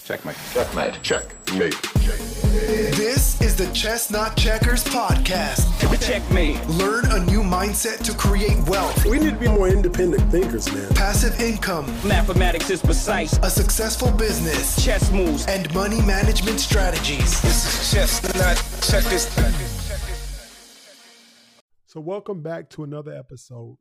Checkmate. Checkmate. Checkmate. This is the Chestnut Checkers podcast. Checkmate. Learn a new mindset to create wealth. We need to be more independent thinkers, man. Passive income. Mathematics is precise. A successful business. Chess moves. And money management strategies. This is Chestnut Checkers. So welcome back to another episode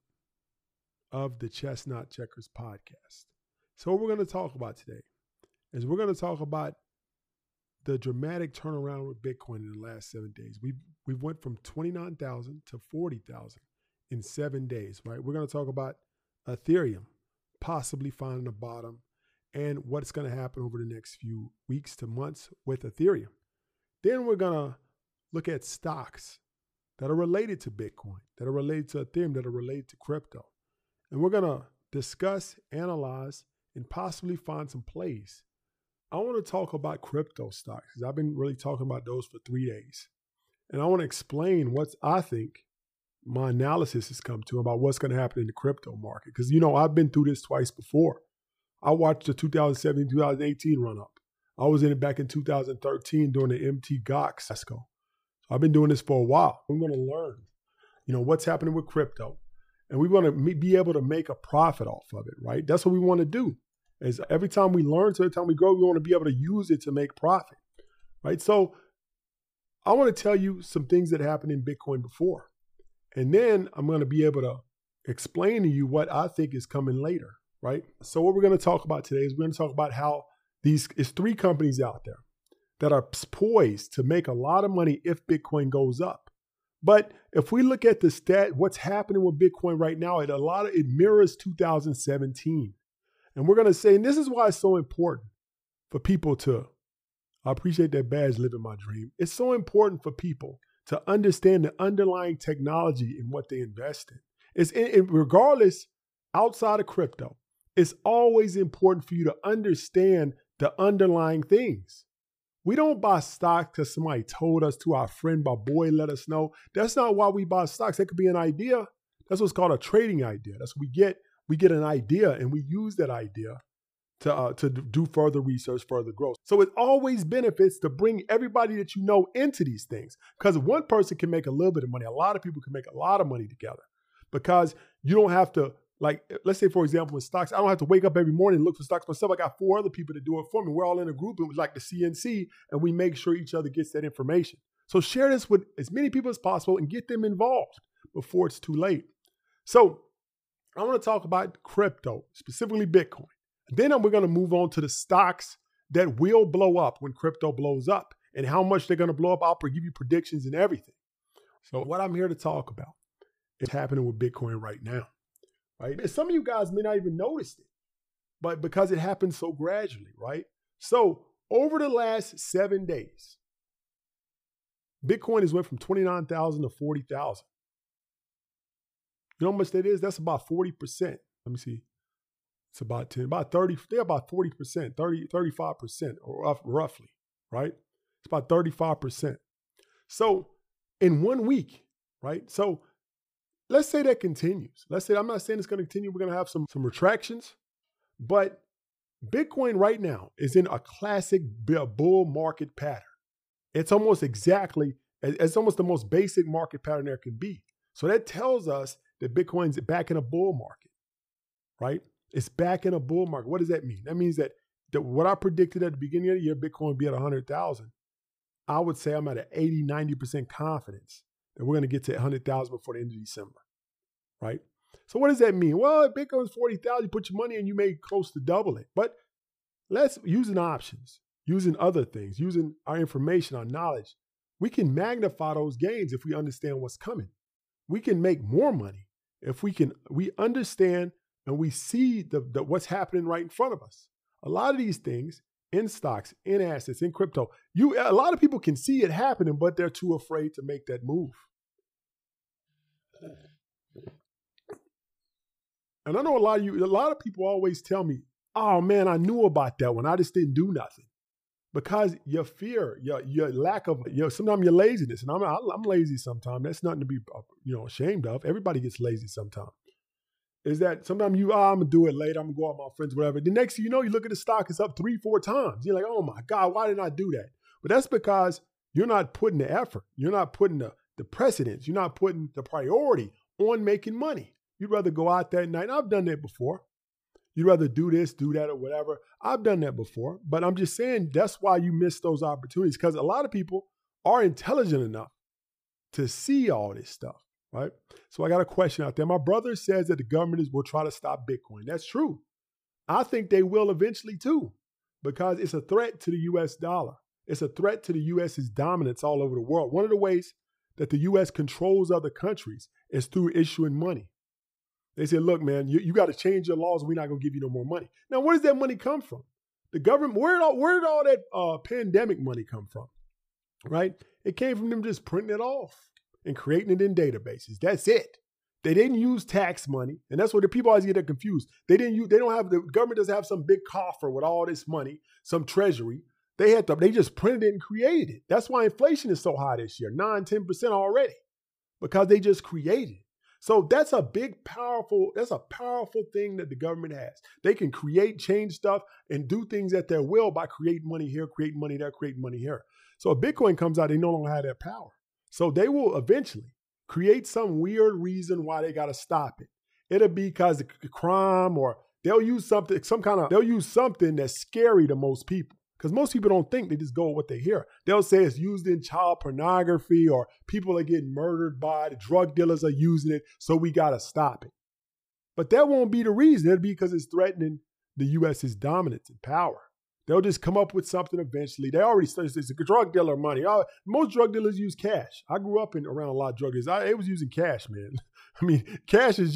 of the Chestnut Checkers podcast. So what we're going to talk about today is we're going to talk about the dramatic turnaround with Bitcoin in the last 7 days. We went from 29,000 to 40,000 in 7 days, right? We're going to talk about Ethereum possibly finding a bottom and what's going to happen over the next few weeks to months with Ethereum. Then we're going to look at stocks that are related to Bitcoin, that are related to Ethereum, that are related to crypto. And we're going to discuss, analyze, and possibly find some plays. I want to talk about crypto stocks because I've been really talking about those for 3 days. And I want to explain what I think my analysis has come to about what's going to happen in the crypto market. Because, I've been through this twice before. I watched the 2017, 2018 run up. I was in it back in 2013 during the MT Gox. So I've been doing this for a while. We want to learn, what's happening with crypto. And we want to be able to make a profit off of it, right? That's what we want to do. Is every time we learn, so every time we grow, we want to be able to use it to make profit, right? So I want to tell you some things that happened in Bitcoin before. And then I'm going to be able to explain to you what I think is coming later, right? So what we're going to talk about today is we're going to talk about how it's 3 companies out there that are poised to make a lot of money if Bitcoin goes up. But if we look at what's happening with Bitcoin right now, it mirrors 2017. And we're going to say, and this is why it's so important for people I appreciate that badge, living my dream. It's so important for people to understand the underlying technology in what they invest in. Regardless, outside of crypto, it's always important for you to understand the underlying things. We don't buy stock because somebody told us to, our friend, our boy let us know. That's not why we buy stocks. That could be an idea. That's what's called a trading idea. That's what we get. We get an idea and we use that idea to do further research, further growth. So it always benefits to bring everybody that you know into these things, because one person can make a little bit of money. A lot of people can make a lot of money together because you don't have to, let's say, for example, with stocks, I don't have to wake up every morning and look for stocks myself. I got 4 other people to do it for me. We're all in a group. It was like the CNC, and we make sure each other gets that information. So share this with as many people as possible and get them involved before it's too late. So I want to talk about crypto, specifically Bitcoin. Then we're going to move on to the stocks that will blow up when crypto blows up and how much they're going to blow up. I'll give you predictions and everything. So what I'm here to talk about is happening with Bitcoin right now, right? Some of you guys may not even notice it, but because it happens so gradually, right? So over the last 7 days, Bitcoin has went from 29,000 to 40,000. You know how much that is? That's about 40%. Let me see. It's about 30, they're about 40%, 35% or roughly, right? It's about 35%. So in 1 week, right? So let's say that continues. I'm not saying it's going to continue. We're going to have some retractions, but Bitcoin right now is in a classic bull market pattern. It's almost the most basic market pattern there can be. So that tells us that Bitcoin's back in a bull market, right? It's back in a bull market. What does that mean? That means that what I predicted at the beginning of the year, Bitcoin would be at 100,000. I would say I'm at an 80, 90% confidence that we're going to get to 100,000 before the end of December, right? So what does that mean? Well, if Bitcoin's 40,000, you put your money in, you may close to double it. But let's using options, using other things, using our information, our knowledge. We can magnify those gains if we understand what's coming. We can make more money if we understand and we see what's happening right in front of us. A lot of these things in stocks, in assets, in crypto, a lot of people can see it happening, but they're too afraid to make that move. And I know a lot of people always tell me, oh man, I knew about that one. I just didn't do nothing. Because your fear, your lack of, sometimes your laziness, and I'm lazy sometimes. That's nothing to be, ashamed of. Everybody gets lazy sometimes. is that sometimes I'm going to do it later. I'm going to go out with my friends, whatever. The next thing you know, you look at the stock, it's up 3-4 times. You're like, oh my God, why didn't I do that? But that's because you're not putting the effort. You're not putting the precedence. You're not putting the priority on making money. You'd rather go out that night. And I've done that before. You'd rather do this, do that, or whatever. I've done that before. But I'm just saying that's why you miss those opportunities, because a lot of people are intelligent enough to see all this stuff, right? So I got a question out there. My brother says that the government will try to stop Bitcoin. That's true. I think they will eventually too, because it's a threat to the U.S. dollar. It's a threat to the U.S.'s dominance all over the world. One of the ways that the U.S. controls other countries is through issuing money. They said, look, man, you got to change your laws. We're not going to give you no more money. Now, where does that money come from? The government, where did all that pandemic money come from, right? It came from them just printing it off and creating it in databases. That's it. They didn't use tax money. And that's where the people always get confused. The government doesn't have some big coffer with all this money, some treasury. They just printed it and created it. That's why inflation is so high this year, 9-10% already, because they just created it. So that's a powerful thing that the government has. They can create, change stuff, and do things at their will by creating money here, creating money there, creating money here. So if Bitcoin comes out, they no longer have that power. So they will eventually create some weird reason why they got to stop it. It'll be because of crime, or they'll use something that's scary to most people. Because most people don't think, they just go with what they hear. They'll say it's used in child pornography, or people are getting murdered by it, drug dealers are using it, so we got to stop it. But that won't be the reason. It'll be because it's threatening the U.S.'s dominance and power. They'll just come up with something eventually. They already started, it's a drug dealer money. Most drug dealers use cash. I grew up around a lot of drug dealers. They was using cash, man. I mean, cash is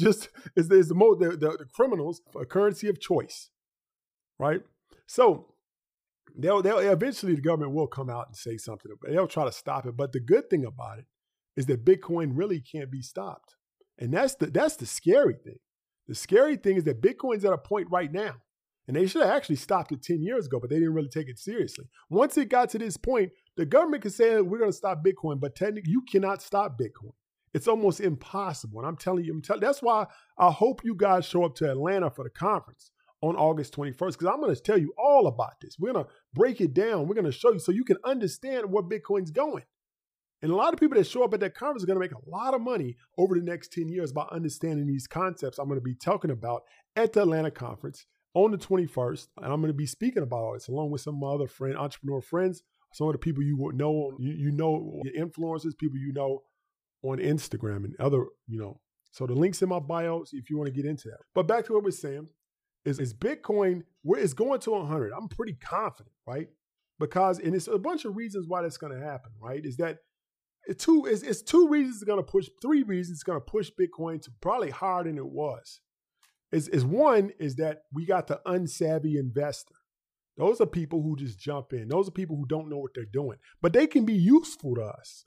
the criminals' a currency of choice, right? So they'll eventually, the government will come out and say something. They'll try to stop it. But the good thing about it is that Bitcoin really can't be stopped. And that's the scary thing. The scary thing is that Bitcoin's at a point right now, and they should have actually stopped it 10 years ago, but they didn't really take it seriously. Once it got to this point, the government could say, we're going to stop Bitcoin, but technically you cannot stop Bitcoin. It's almost impossible. And I'm telling you, that's why I hope you guys show up to Atlanta for the conference on August 21st, because I'm going to tell you all about this. We're going to break it down. We're going to show you so you can understand where Bitcoin's going. And a lot of people that show up at that conference are going to make a lot of money over the next 10 years by understanding these concepts I'm going to be talking about at the Atlanta conference on the 21st. And I'm going to be speaking about all this along with some of my other entrepreneur friends, some of the people you know, your influencers, people you know on Instagram and other, So the link's in my bio if you want to get into that. But back to what we're saying is Bitcoin, where it's going to 100. I'm pretty confident, right? Because, and it's a bunch of reasons why that's going to happen, right? Is that it's two reasons it's going to push, 3 reasons it's going to push Bitcoin to probably higher than it was. One is that we got the unsavvy investor. Those are people who just jump in. Those are people who don't know what they're doing, but they can be useful to us.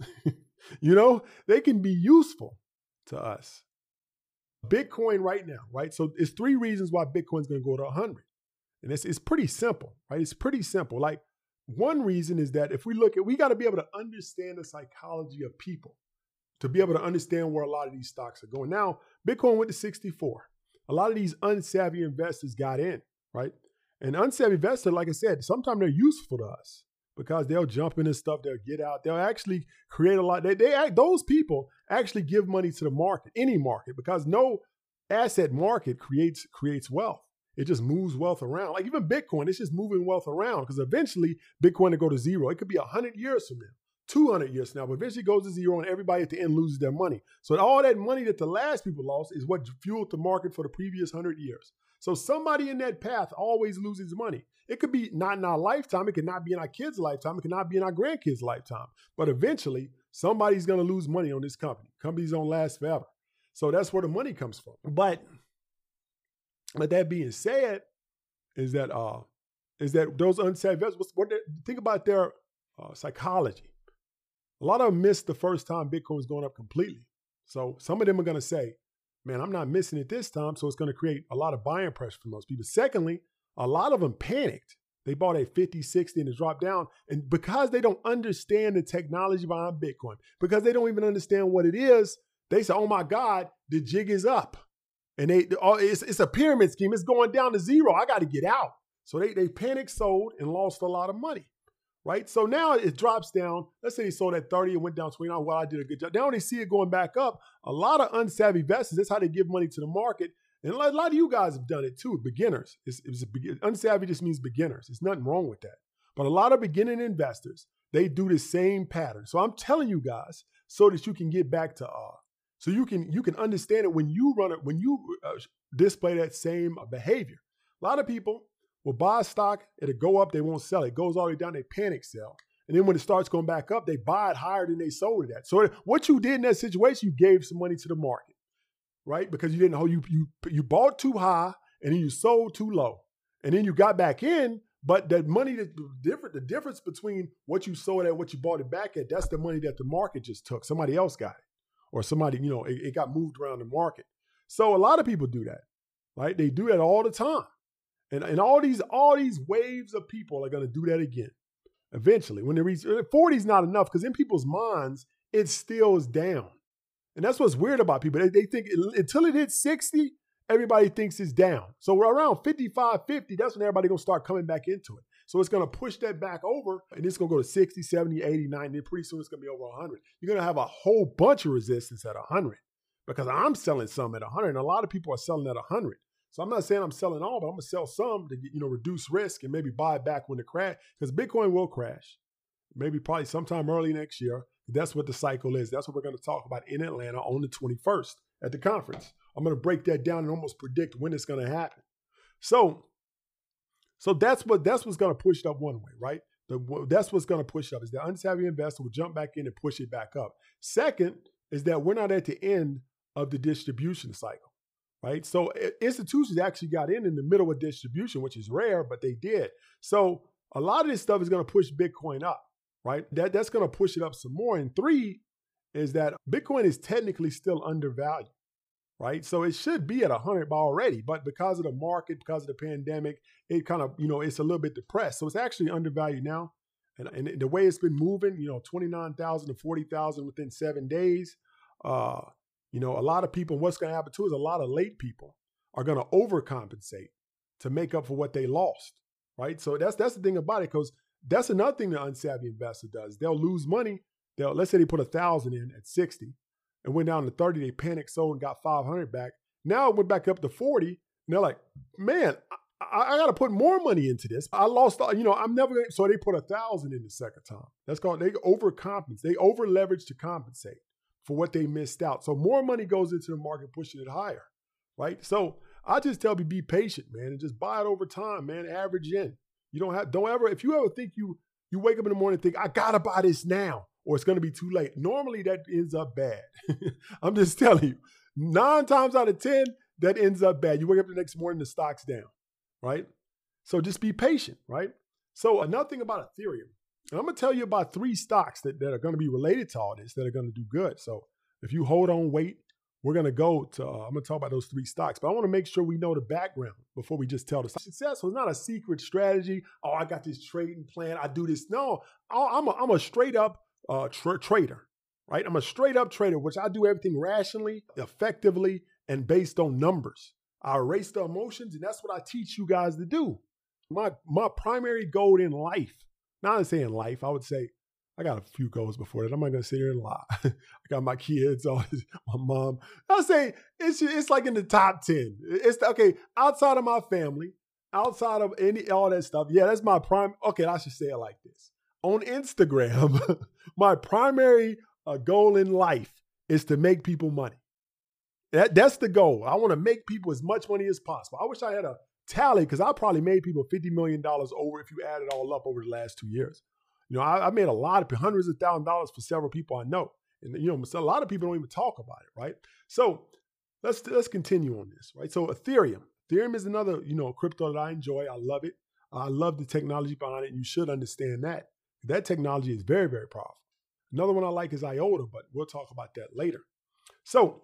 They can be useful to us. Bitcoin right now, right? So it's 3 reasons why Bitcoin's going to go to 100. And it's pretty simple, right? It's pretty simple. Like, one reason is that if we got to be able to understand the psychology of people to be able to understand where a lot of these stocks are going. Now, Bitcoin went to 64. A lot of these unsavvy investors got in, right? And unsavvy investors, like I said, sometimes they're useful to us because they'll jump into stuff, they'll get out, they'll actually create a lot. Those people actually give money to the market, any market, because no asset market creates wealth. It just moves wealth around. Like even Bitcoin, it's just moving wealth around because eventually Bitcoin will go to zero. It could be 100 years from now, 200 years from now, but eventually it goes to zero and everybody at the end loses their money. So all that money that the last people lost is what fueled the market for the previous 100 years. So somebody in that path always loses money. It could be not in our lifetime. It could not be in our kids' lifetime. It could not be in our grandkids' lifetime. But eventually, somebody's going to lose money on this company. Companies don't last forever. So that's where the money comes from. But that being said, is that those unsavvy investors, think about their psychology. A lot of them missed the first time Bitcoin was going up completely. So some of them are going to say, man, I'm not missing it this time. So it's going to create a lot of buying pressure from those people. Secondly, a lot of them panicked. They bought at 50, 60 and it dropped down. And because they don't understand the technology behind Bitcoin, because they don't even understand what it is, they say, oh my God, the jig is up. And it's a pyramid scheme. It's going down to zero. I got to get out. So they panic sold and lost a lot of money, right? So now it drops down. Let's say they sold at 30 and went down 29. Well, I did a good job. Now when they see it going back up, a lot of unsavvy investors, that's how they give money to the market. And a lot of you guys have done it too, beginners. Unsavvy just means beginners. There's nothing wrong with that. But a lot of beginning investors, they do the same pattern. So I'm telling you guys so that you can get back to so you can understand it when you run it, when you display that same behavior. A lot of people will buy a stock, it'll go up, they won't sell it. It goes all the way down, they panic sell. And then when it starts going back up, they buy it higher than they sold it at. So what you did in that situation, you gave some money to the market, right? Because you didn't know you bought too high and then you sold too low. And then you got back in, but that money, the difference between what you sold at and what you bought it back at, that's the money that the market just took. Somebody else got it. Or somebody, it got moved around the market. So a lot of people do that, right? They do that all the time. And all these waves of people are going to do that again. Eventually, when they reach 40 is not enough because in people's minds, it still is down. And that's what's weird about people. They think until it hits 60, everybody thinks it's down. So we're around 55, 50, that's when everybody's going to start coming back into it. So it's going to push that back over, and it's going to go to 60, 70, 80, 90, and pretty soon it's going to be over 100. You're going to have a whole bunch of resistance at 100 because I'm selling some at 100, and a lot of people are selling at 100. So I'm not saying I'm selling all, but I'm going to sell some to reduce risk and maybe buy it back when it crash, because Bitcoin will crash. Maybe probably sometime early next year. That's what the cycle is. That's what we're going to talk about in Atlanta on the 21st at the conference. I'm going to break that down and almost predict when it's going to happen. So that's what's going to push it up one way, right? That's what's going to push up is the unsavvy investor will jump back in and push it back up. Second is that we're not at the end of the distribution cycle, right? So institutions actually got in the middle of distribution, which is rare, but they did. So a lot of this stuff is going to push Bitcoin up, right? That's going to push it up some more. And three is that Bitcoin is technically still undervalued. Right. So it should be at 100 already, but because of the market, because of the pandemic, it kind of, it's a little bit depressed. So it's actually undervalued now. And the way it's been moving, 29,000 to 40,000 within 7 days, a lot of people, and what's going to happen too is a lot of late people are going to overcompensate to make up for what they lost. Right. So that's the thing about it, because that's another thing the unsavvy investor does. They'll lose money. Let's say they put 1,000 in at 60. And went down to 30, they panicked, sold and got 500 back. Now it went back up to 40. And they're like, man, I got to put more money into this. I lost, I'm never going to. So they put 1,000 in the second time. That's called, they overcompensate. They over leverage to compensate for what they missed out. So more money goes into the market, pushing it higher, right? So I just tell you, be patient, man, and just buy it over time, man. Average in. If you ever think you wake up in the morning and think, I got to buy this now, or it's going to be too late. Normally that ends up bad. I'm just telling you, 9 times out of 10, that ends up bad. You wake up the next morning, the stock's down, right? So just be patient, right? So another thing about Ethereum, and I'm going to tell you about 3 stocks that are going to be related to all this that are going to do good. So if you hold on, wait, we're going to go to, I'm going to talk about those 3 stocks, but I want to make sure we know the background before we just tell the stock. Successful is not a secret strategy. Oh, I got this trading plan. I do this. No, I'm a straight up trader, right? I'm a straight up trader, which I do everything rationally, effectively, and based on numbers. I erase the emotions, and that's what I teach you guys to do. My primary goal in life, not saying life, I would say I got a few goals before that. I'm not going to sit here and lie. I got my kids, my mom. I'll say it's like in the top 10. Okay, outside of my family, outside of all that stuff. Yeah, that's my prime. Okay, I should say it like this. On Instagram, my primary goal in life is to make people money. That's the goal. I want to make people as much money as possible. I wish I had a tally, because I probably made people $50 million over if you add it all up over the last 2 years. I made a lot of hundreds of thousands of dollars for several people I know. And, a lot of people don't even talk about it, right? So let's continue on this, right? So Ethereum is another, crypto that I enjoy. I love it. I love the technology behind it. And you should understand that. That technology is very, very powerful. Another one I like is IOTA, but we'll talk about that later. So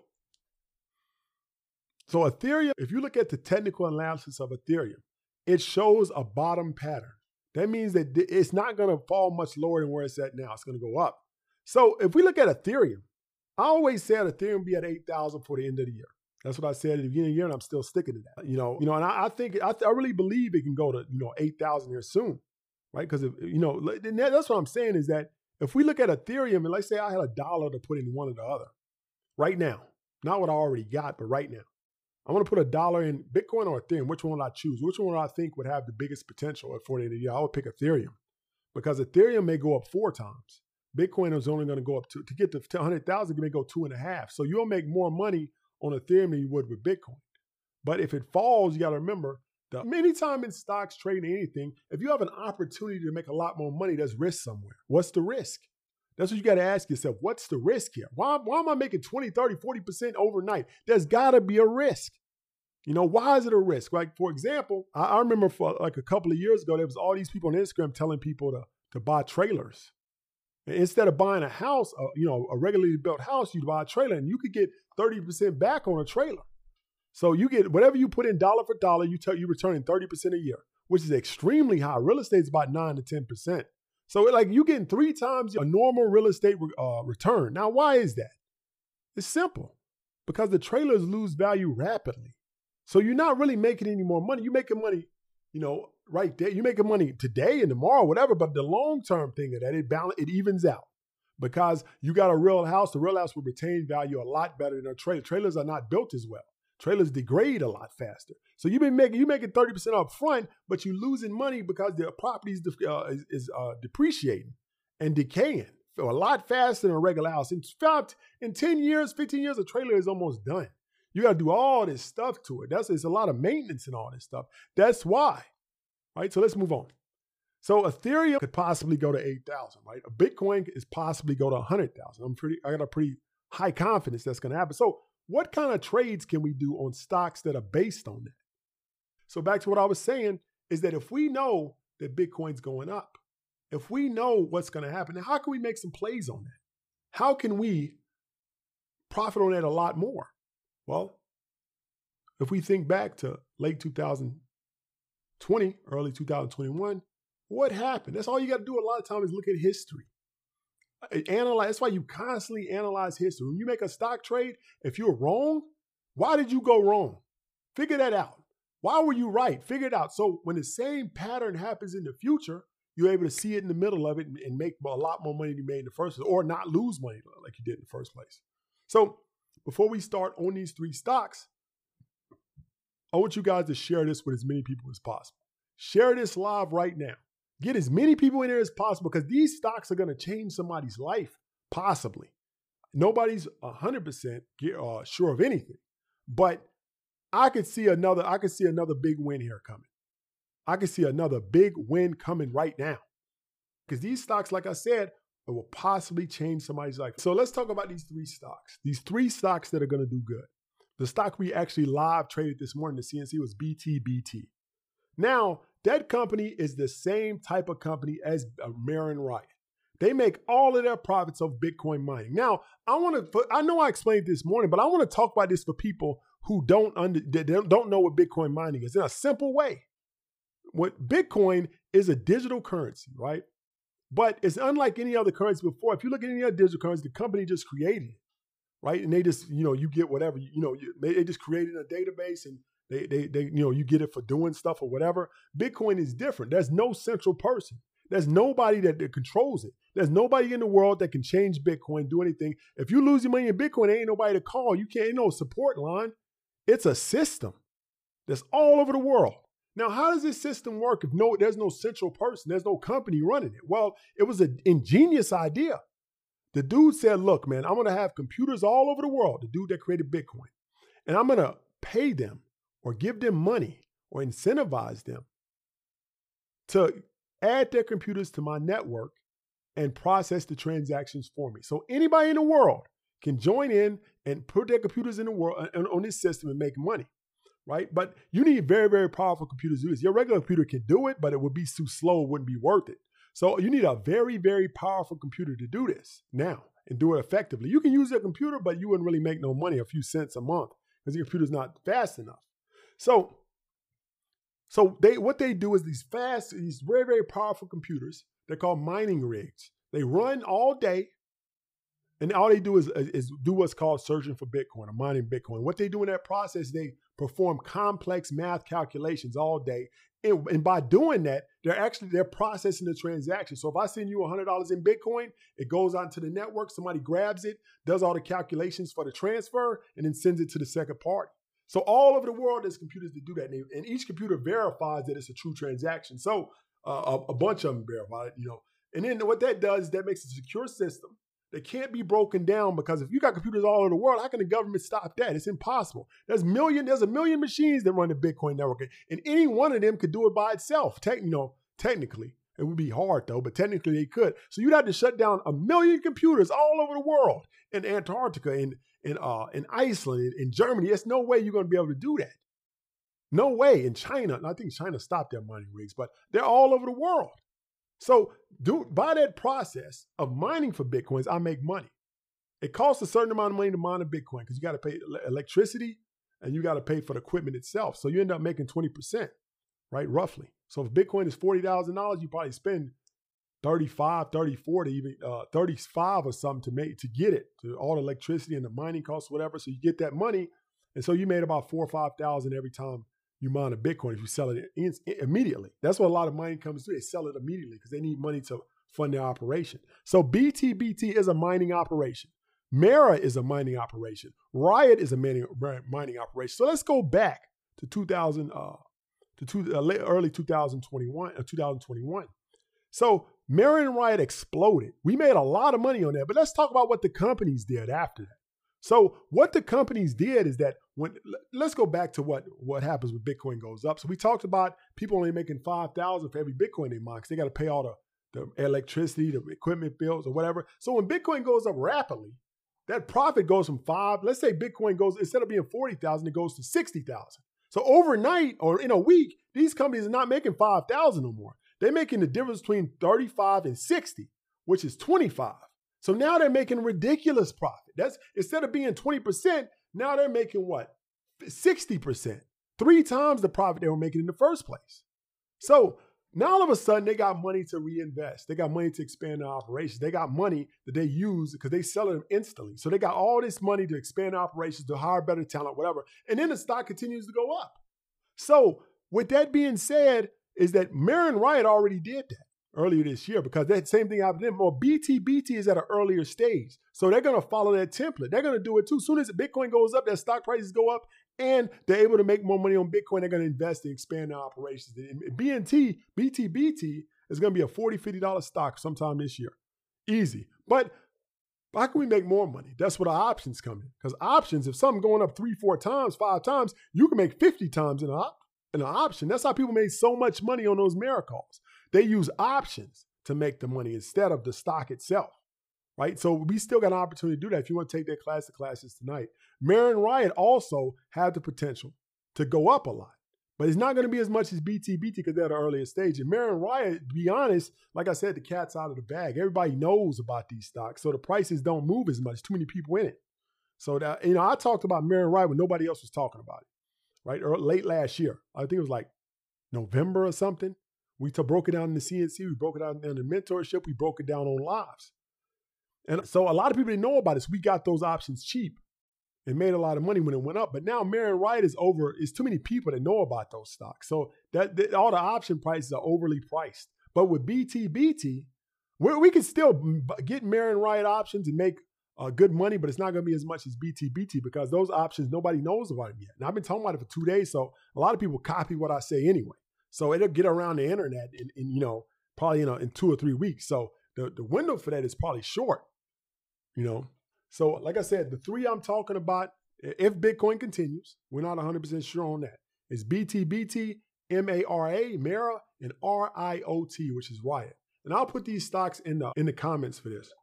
Ethereum, if you look at the technical analysis of Ethereum, it shows a bottom pattern. That means that it's not going to fall much lower than where it's at now. It's going to go up. So if we look at Ethereum, I always said Ethereum be at 8,000 for the end of the year. That's what I said at the beginning of the year, and I'm still sticking to that. And I think I really believe it can go to 8,000 here soon, right? Because that's what I'm saying is that if we look at Ethereum and let's say I had $1 to put in one or the other, right now, not what I already got, but right now, I want to put $1 in Bitcoin or Ethereum. Which one would I choose? Which one would I think would have the biggest potential for the end of the year? I would pick Ethereum because Ethereum may go up 4 times. Bitcoin is only going to go up to get to 100,000, it may go 2.5. So you'll make more money on Ethereum than you would with Bitcoin. But if it falls, you got to remember that anytime in stocks, trading, anything, if you have an opportunity to make a lot more money, there's risk somewhere. What's the risk? That's what you got to ask yourself. What's the risk here? Why am I making 20, 30, 40% overnight? There's got to be a risk. Why is it a risk? Like, for example, I remember for like a couple of years ago, there was all these people on Instagram telling people to buy trailers. And instead of buying a house, a regularly built house, you'd buy a trailer and you could get 30% back on a trailer. So you get whatever you put in dollar for dollar, you return in 30% a year, which is extremely high. Real estate is about 9 to 10%. So like you're getting 3 times a normal real estate return. Now, why is that? It's simple. Because the trailers lose value rapidly. So you're not really making any more money. You're making money, right there. You're making money today and tomorrow, whatever. But the long-term thing of that, it evens out. Because you got a real house, the real house will retain value a lot better than a trailer. Trailers are not built as well. Trailers degrade a lot faster. So you're making 30% up front, but you're losing money because the property is depreciating and decaying a lot faster than a regular house. In 10 years, 15 years, a trailer is almost done. You got to do all this stuff to it. It's a lot of maintenance and all this stuff. That's why, right? So let's move on. So Ethereum could possibly go to 8,000, right? A Bitcoin is possibly go to 100,000. I got a pretty high confidence that's going to happen. So what kind of trades can we do on stocks that are based on that? So back to what I was saying is that if we know that Bitcoin's going up, if we know what's going to happen, then how can we make some plays on that? How can we profit on that a lot more? Well, if we think back to late 2020, early 2021, what happened? That's all you got to do a lot of times is look at history. Analyze. That's why you constantly analyze history. When you make a stock trade, if you're wrong, why did you go wrong? Figure that out. Why were you right? Figure it out. So when the same pattern happens in the future, you're able to see it in the middle of it and make a lot more money than you made in the first place, or not lose money like you did in the first place. So before we start on these 3 stocks, I want you guys to share this with as many people as possible. Share this live right now. Get as many people in there as possible because these stocks are going to change somebody's life, possibly. Nobody's 100% sure of anything, but I could see another big win here coming. I could see another big win coming right now because these stocks, like I said, it will possibly change somebody's life. So let's talk about these 3 stocks. These 3 stocks that are going to do good. The stock we actually live traded this morning, the CNC, was BTBT. Now, that company is the same type of company as Marin Ryan. They make all of their profits off Bitcoin mining. Now, I know I explained this morning, but I want to talk about this for people who don't know what Bitcoin mining is in a simple way. What Bitcoin is a digital currency, right? But it's unlike any other currency before. If you look at any other digital currency, the company just created it, right? And they just, you get whatever, they just created a database and they you get it for doing stuff or whatever. Bitcoin is different. There's no central person. There's nobody that controls it. There's nobody in the world that can change Bitcoin, do anything. If you lose your money in Bitcoin, there ain't nobody to call. You can't, no support line. It's a system that's all over the world. Now, how does this system work if there's no central person, there's no company running it? Well, it was an ingenious idea. The dude said, look, man, I'm going to have computers all over the world, the dude that created Bitcoin, and I'm going to pay them or give them money or incentivize them to add their computers to my network and process the transactions for me. So anybody in the world can join in and put their computers in the world on this system and make money. Right? But you need very, very powerful computers to do this. Your regular computer can do it, but it would be too slow. It wouldn't be worth it. So you need a very, very powerful computer to do this now and do it effectively. You can use a computer, but you wouldn't really make no money, a few cents a month, because your computer's not fast enough. So what they do is these very, very powerful computers, they're called mining rigs. They run all day. And all they do is do what's called searching for Bitcoin or mining Bitcoin. What they do in that process, they perform complex math calculations all day. And by doing that, they're processing the transaction. So if I send you $100 in Bitcoin, it goes onto the network, somebody grabs it, does all the calculations for the transfer, and then sends it to the second party. So all over the world, there's computers that do that. And each computer verifies that it's a true transaction. So a bunch of them verify it, And then what that does, that makes a secure system that can't be broken down, because if you got computers all over the world, how can the government stop that? It's impossible. There's a million machines that run the Bitcoin network, and any one of them could do it by itself. Technically, it would be hard though, but technically they could. So you'd have to shut down 1 million computers all over the world, in Antarctica, in Iceland, in Germany. There's no way you're going to be able to do that. No way. In China, and I think China stopped their mining rigs, but they're all over the world. So by that process of mining for Bitcoins, I make money. It costs a certain amount of money to mine a Bitcoin because you got to pay electricity and you got to pay for the equipment itself. So you end up making 20%, right? Roughly. So if Bitcoin is $40,000, you probably spend 35, 30, 40, even 35 or something to get it, to all the electricity and the mining costs, whatever. So you get that money. And so you made about $4,000 or $5,000 every time you mine a Bitcoin if you sell it immediately. That's what a lot of mining companies do. They sell it immediately because they need money to fund their operation. So BTBT is a mining operation. Mara is a mining operation. Riot is a mining operation. So let's go back to early 2021. So Mara and Riot exploded. We made a lot of money on that, but let's talk about what the companies did after that. So what the companies did is that let's go back to what happens when Bitcoin goes up. So we talked about people only making $5,000 for every Bitcoin they mine because they got to pay all the electricity, the equipment bills or whatever. So when Bitcoin goes up rapidly, that profit goes from let's say Bitcoin goes, instead of being 40,000, it goes to 60,000. So overnight or in a week, these companies are not making 5,000 no more. They're making the difference between 35 and 60, which is 25. So now they're making ridiculous profit. That's instead of being 20%, now they're making what? 60%. 3 times the profit they were making in the first place. So now all of a sudden they got money to reinvest. They got money to expand their operations. They got money that they use because they sell them instantly. So they got all this money to expand their operations, to hire better talent, whatever. And then the stock continues to go up. So with that being said, is that Mara and Riot already did that earlier this year, because that same thing happened to them. Well, BTBT is at an earlier stage. So they're going to follow that template. They're going to do it too. As soon as Bitcoin goes up, their stock prices go up and they're able to make more money on Bitcoin. They're going to invest and expand their operations. And BTBT is going to be a $40, $50 stock sometime this year. Easy. But how can we make more money? That's where the options come in. Because options, if something going up 3, 4 times, 5 times, you can make 50 times in an option. That's how people made so much money on those miracles. They use options to make the money instead of the stock itself, right? So we still got an opportunity to do that. If you want to take that class, the class is tonight. Mara and Riot also have the potential to go up a lot, but it's not going to be as much as BTBT because they're at an earlier stage. And Mara and Riot, to be honest, like I said, the cat's out of the bag. Everybody knows about these stocks, so the prices don't move as much. Too many people in it. So that, I talked about Mara and Riot when nobody else was talking about it, right? Late last year. I think it was like November or something. We broke it down in the CNC. We broke it down in the mentorship. We broke it down on lives. And so a lot of people didn't know about this. We got those options cheap and made a lot of money when it went up. But now Mara and Riot is over. It's too many people that know about those stocks. So that all the option prices are overly priced. But with BTBT, we can still get Mara and Riot options and make good money, but it's not going to be as much as BTBT because those options, nobody knows about it yet. And I've been talking about it for 2 days, so a lot of people copy what I say anyway. So it'll get around the internet in probably in 2 or 3 weeks. So the window for that is probably short, So like I said, the 3 I'm talking about, if Bitcoin continues, we're not 100% sure on that. It's BTBT, MARA, Mara, and RIOT, which is Riot. And I'll put these stocks in the comments for this.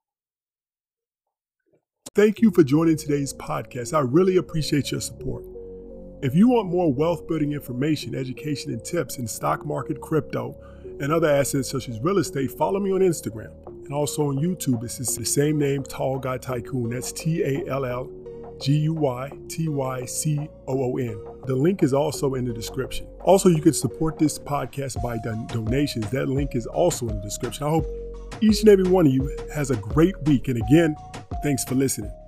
Thank you for joining today's podcast. I really appreciate your support. If you want more wealth building information, education, and tips in stock market, crypto, and other assets such as real estate, follow me on Instagram. And also on YouTube, it's the same name, Tall Guy Tycoon. That's TALLGUYTYCOON. The link is also in the description. Also, you can support this podcast by donations. That link is also in the description. I hope each and every one of you has a great week. And again, thanks for listening.